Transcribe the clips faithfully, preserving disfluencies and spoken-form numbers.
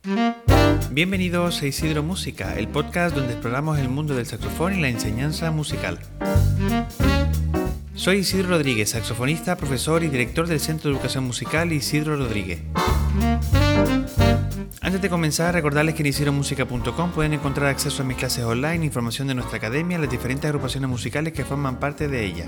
Bienvenidos a Isidro Música, el podcast donde exploramos el mundo del saxofón y la enseñanza musical. Soy Isidro Rodríguez, saxofonista, profesor y director del Centro de Educación Musical Isidro Rodríguez. Antes de comenzar, recordarles que en isidro música punto com pueden encontrar acceso a mis clases online, información de nuestra academia, las diferentes agrupaciones musicales que forman parte de ella.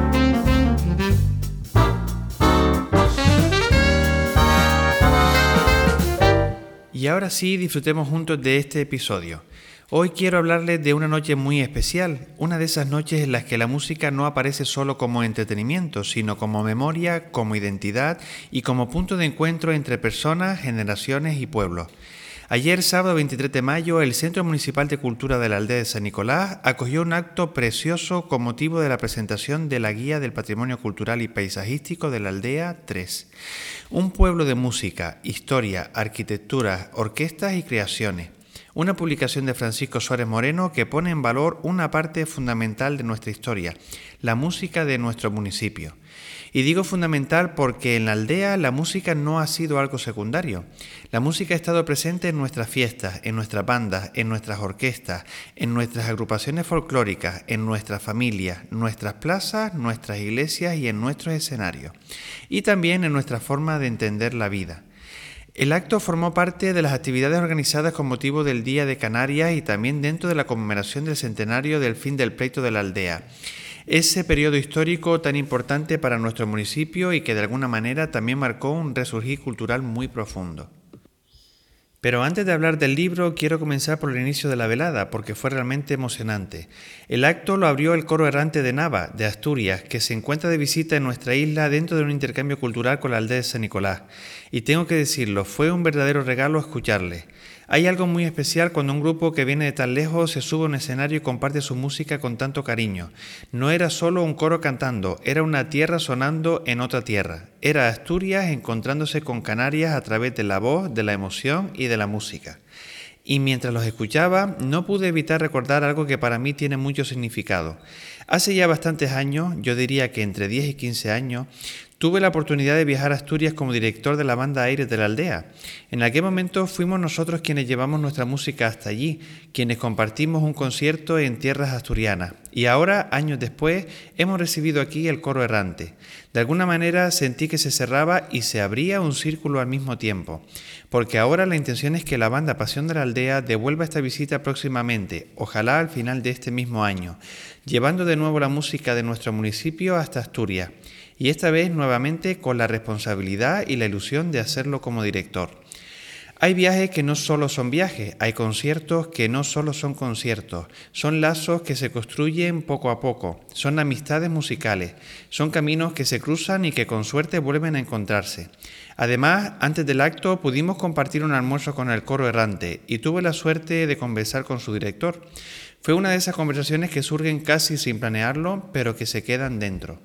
Y ahora sí, disfrutemos juntos de este episodio. Hoy quiero hablarles de una noche muy especial, una de esas noches en las que la música no aparece solo como entretenimiento, sino como memoria, como identidad y como punto de encuentro entre personas, generaciones y pueblos. Ayer, sábado veintitrés de mayo, el Centro Municipal de Cultura de la Aldea de San Nicolás acogió un acto precioso con motivo de la presentación de la Guía del Patrimonio Cultural y Paisajístico de la Aldea tres. Un pueblo de música, historia, arquitectura, orquestas y creaciones. Una publicación de Francisco Suárez Moreno que pone en valor una parte fundamental de nuestra historia, la música de nuestro municipio. Y digo fundamental porque en la aldea la música no ha sido algo secundario. La música ha estado presente en nuestras fiestas, en nuestras bandas, en nuestras orquestas, en nuestras agrupaciones folclóricas, en nuestras familias, nuestras plazas, nuestras iglesias y en nuestros escenarios. Y también en nuestra forma de entender la vida. El acto formó parte de las actividades organizadas con motivo del Día de Canarias y también dentro de la conmemoración del centenario del fin del pleito de la aldea. Ese periodo histórico tan importante para nuestro municipio y que de alguna manera también marcó un resurgir cultural muy profundo. Pero antes de hablar del libro, quiero comenzar por el inicio de la velada, porque fue realmente emocionante. El acto lo abrió el Coro Errante de Nava, de Asturias, que se encuentra de visita en nuestra isla dentro de un intercambio cultural con la aldea de San Nicolás. Y tengo que decirlo, fue un verdadero regalo escucharles. Hay algo muy especial cuando un grupo que viene de tan lejos se sube a un escenario y comparte su música con tanto cariño. No era solo un coro cantando, era una tierra sonando en otra tierra. Era Asturias encontrándose con Canarias a través de la voz, de la emoción y de la música. Y mientras los escuchaba, no pude evitar recordar algo que para mí tiene mucho significado. Hace ya bastantes años, yo diría que entre diez y quince años, tuve la oportunidad de viajar a Asturias como director de la banda Aires de la Aldea. En aquel momento fuimos nosotros quienes llevamos nuestra música hasta allí, quienes compartimos un concierto en tierras asturianas. Y ahora, años después, hemos recibido aquí el Coro Errante. De alguna manera sentí que se cerraba y se abría un círculo al mismo tiempo, porque ahora la intención es que la banda Pasión de la Aldea devuelva esta visita próximamente, ojalá al final de este mismo año, llevando de nuevo la música de nuestro municipio hasta Asturias. Y esta vez nuevamente con la responsabilidad y la ilusión de hacerlo como director. Hay viajes que no solo son viajes, hay conciertos que no solo son conciertos, son lazos que se construyen poco a poco, son amistades musicales, son caminos que se cruzan y que con suerte vuelven a encontrarse. Además, antes del acto pudimos compartir un almuerzo con el Coro Errante y tuve la suerte de conversar con su director. Fue una de esas conversaciones que surgen casi sin planearlo, pero que se quedan dentro.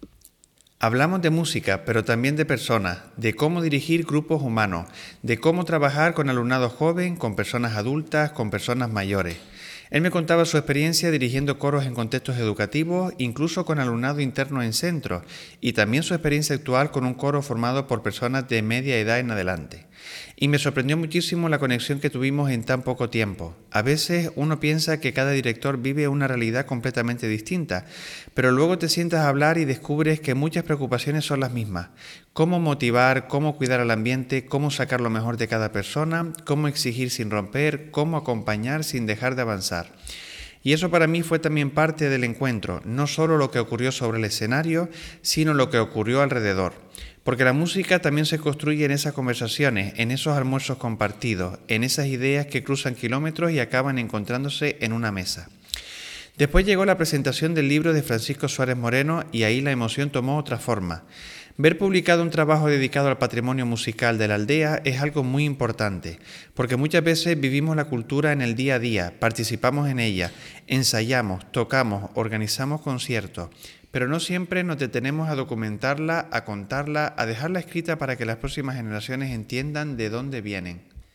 Hablamos de música, pero también de personas, de cómo dirigir grupos humanos, de cómo trabajar con alumnado joven, con personas adultas, con personas mayores. Él me contaba su experiencia dirigiendo coros en contextos educativos, incluso con alumnado interno en centros, y también su experiencia actual con un coro formado por personas de media edad en adelante. Y me sorprendió muchísimo la conexión que tuvimos en tan poco tiempo. A veces uno piensa que cada director vive una realidad completamente distinta, pero luego te sientas a hablar y descubres que muchas preocupaciones son las mismas. Cómo motivar, cómo cuidar al ambiente, cómo sacar lo mejor de cada persona, cómo exigir sin romper, cómo acompañar sin dejar de avanzar. Y eso para mí fue también parte del encuentro, no solo lo que ocurrió sobre el escenario, sino lo que ocurrió alrededor. Porque la música también se construye en esas conversaciones, en esos almuerzos compartidos, en esas ideas que cruzan kilómetros y acaban encontrándose en una mesa. Después llegó la presentación del libro de Francisco Suárez Moreno y ahí la emoción tomó otra forma. Ver publicado un trabajo dedicado al patrimonio musical de la aldea es algo muy importante, porque muchas veces vivimos la cultura en el día a día, participamos en ella, ensayamos, tocamos, organizamos conciertos, pero no siempre nos detenemos a documentarla, a contarla, a dejarla escrita para que las próximas generaciones entiendan de dónde vienen.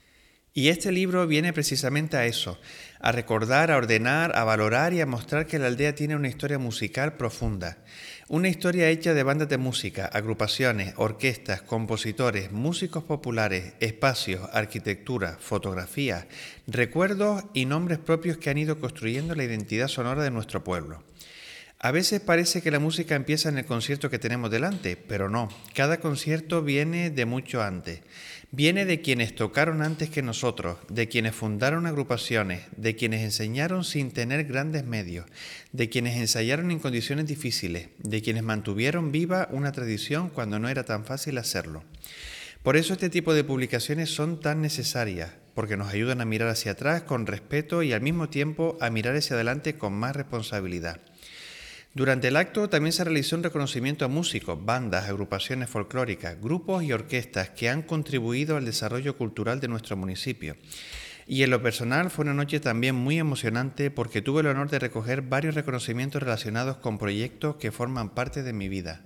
Y este libro viene precisamente a eso, a recordar, a ordenar, a valorar y a mostrar que la aldea tiene una historia musical profunda. Una historia hecha de bandas de música, agrupaciones, orquestas, compositores, músicos populares, espacios, arquitectura, fotografía, recuerdos y nombres propios que han ido construyendo la identidad sonora de nuestro pueblo. A veces parece que la música empieza en el concierto que tenemos delante, pero no, cada concierto viene de mucho antes. Viene de quienes tocaron antes que nosotros, de quienes fundaron agrupaciones, de quienes enseñaron sin tener grandes medios, de quienes ensayaron en condiciones difíciles, de quienes mantuvieron viva una tradición cuando no era tan fácil hacerlo. Por eso este tipo de publicaciones son tan necesarias, porque nos ayudan a mirar hacia atrás con respeto y al mismo tiempo a mirar hacia adelante con más responsabilidad. Durante el acto también se realizó un reconocimiento a músicos, bandas, agrupaciones folclóricas, grupos y orquestas que han contribuido al desarrollo cultural de nuestro municipio. Y en lo personal fue una noche también muy emocionante porque tuve el honor de recoger varios reconocimientos relacionados con proyectos que forman parte de mi vida.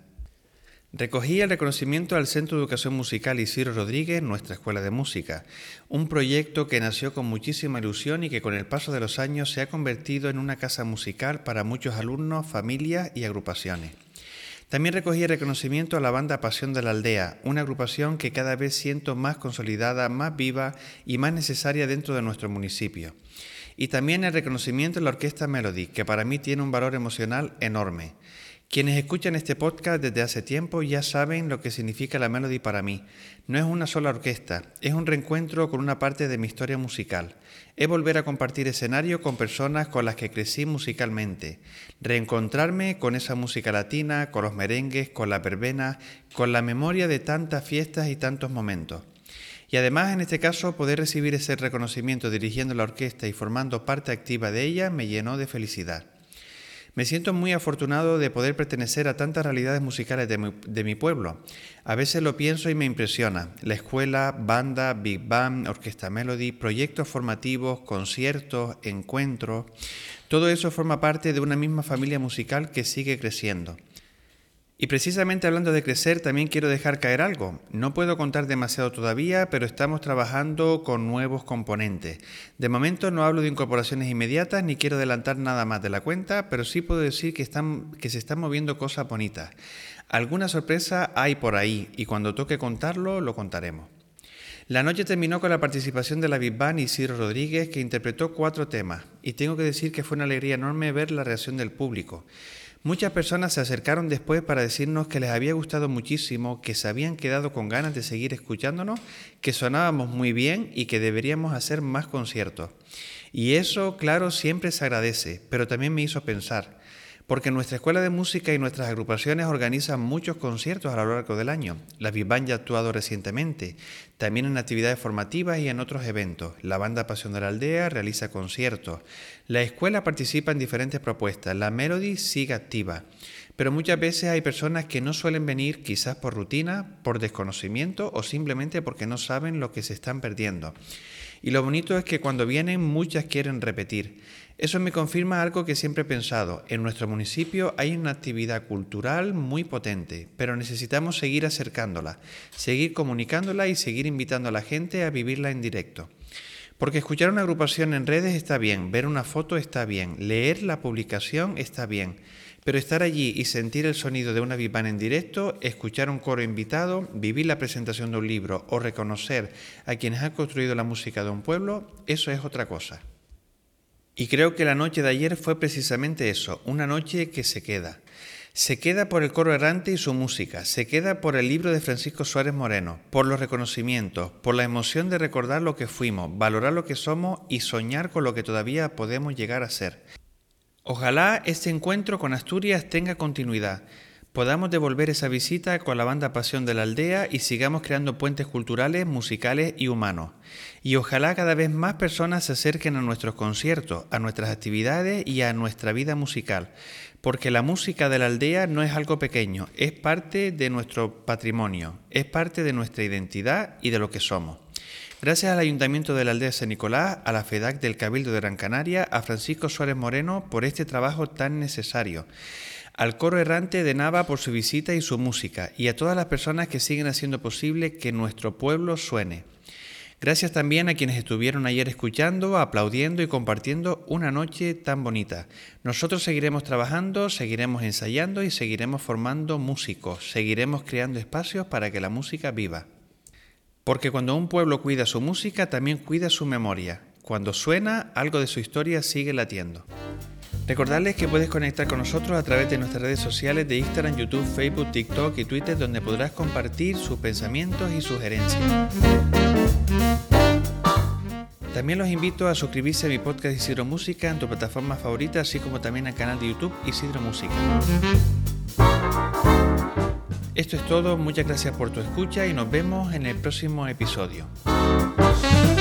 Recogí el reconocimiento al Centro de Educación Musical Isidro Rodríguez, nuestra escuela de música, un proyecto que nació con muchísima ilusión y que con el paso de los años se ha convertido en una casa musical para muchos alumnos, familias y agrupaciones. También recogí el reconocimiento a la banda Pasión de la Aldea, una agrupación que cada vez siento más consolidada, más viva y más necesaria dentro de nuestro municipio. Y también el reconocimiento a la Orquesta Melody, que para mí tiene un valor emocional enorme. Quienes escuchan este podcast desde hace tiempo ya saben lo que significa la Melody para mí. No es una sola orquesta, es un reencuentro con una parte de mi historia musical. Es volver a compartir escenario con personas con las que crecí musicalmente. Reencontrarme con esa música latina, con los merengues, con la verbena, con la memoria de tantas fiestas y tantos momentos. Y además, en este caso, poder recibir ese reconocimiento dirigiendo la orquesta y formando parte activa de ella me llenó de felicidad. Me siento muy afortunado de poder pertenecer a tantas realidades musicales de mi, de mi pueblo. A veces lo pienso y me impresiona. La escuela, banda, big band, orquesta Melody, proyectos formativos, conciertos, encuentros. Todo eso forma parte de una misma familia musical que sigue creciendo. Y precisamente hablando de crecer, también quiero dejar caer algo. No puedo contar demasiado todavía, pero estamos trabajando con nuevos componentes. De momento no hablo de incorporaciones inmediatas ni quiero adelantar nada más de la cuenta, pero sí puedo decir que, están, que se están moviendo cosas bonitas. Alguna sorpresa hay por ahí y cuando toque contarlo, lo contaremos. La noche terminó con la participación de la Big Band Isidro Rodríguez, que interpretó cuatro temas. Y tengo que decir que fue una alegría enorme ver la reacción del público. Muchas personas se acercaron después para decirnos que les había gustado muchísimo, que se habían quedado con ganas de seguir escuchándonos, que sonábamos muy bien y que deberíamos hacer más conciertos. Y eso, claro, siempre se agradece, pero también me hizo pensar, porque nuestra escuela de música y nuestras agrupaciones organizan muchos conciertos a lo largo del año. La Big Band ya ha actuado recientemente, también en actividades formativas y en otros eventos. La banda Pasión de la Aldea realiza conciertos. La escuela participa en diferentes propuestas. La Melody sigue activa. Pero muchas veces hay personas que no suelen venir, quizás por rutina, por desconocimiento o simplemente porque no saben lo que se están perdiendo. Y lo bonito es que cuando vienen muchas quieren repetir. Eso me confirma algo que siempre he pensado. En nuestro municipio hay una actividad cultural muy potente, pero necesitamos seguir acercándola, seguir comunicándola y seguir invitando a la gente a vivirla en directo. Porque escuchar una agrupación en redes está bien, ver una foto está bien, leer la publicación está bien, pero estar allí y sentir el sonido de una Big Band en directo, escuchar un coro invitado, vivir la presentación de un libro o reconocer a quienes han construido la música de un pueblo, eso es otra cosa. Y creo que la noche de ayer fue precisamente eso, una noche que se queda. Se queda por el coro errante y su música, se queda por el libro de Francisco Suárez Moreno, por los reconocimientos, por la emoción de recordar lo que fuimos, valorar lo que somos y soñar con lo que todavía podemos llegar a ser. Ojalá este encuentro con Asturias tenga continuidad. Podamos devolver esa visita con la banda Pasión de la Aldea y sigamos creando puentes culturales, musicales y humanos. Y ojalá cada vez más personas se acerquen a nuestros conciertos, a nuestras actividades y a nuestra vida musical. Porque la música de la aldea no es algo pequeño, es parte de nuestro patrimonio, es parte de nuestra identidad y de lo que somos. Gracias al Ayuntamiento de la Aldea de San Nicolás, a la FEDAC del Cabildo de Gran Canaria, a Francisco Suárez Moreno por este trabajo tan necesario. Al Coro Errante de Nava por su visita y su música, y a todas las personas que siguen haciendo posible que nuestro pueblo suene. Gracias también a quienes estuvieron ayer escuchando, aplaudiendo y compartiendo una noche tan bonita. Nosotros seguiremos trabajando, seguiremos ensayando y seguiremos formando músicos, seguiremos creando espacios para que la música viva. Porque cuando un pueblo cuida su música, también cuida su memoria. Cuando suena, algo de su historia sigue latiendo. Recordarles que puedes conectar con nosotros a través de nuestras redes sociales de Instagram, YouTube, Facebook, TikTok y Twitter, donde podrás compartir sus pensamientos y sugerencias. También los invito a suscribirse a mi podcast Isidro Música en tu plataforma favorita, así como también al canal de YouTube Isidro Música. Esto es todo, muchas gracias por tu escucha y nos vemos en el próximo episodio.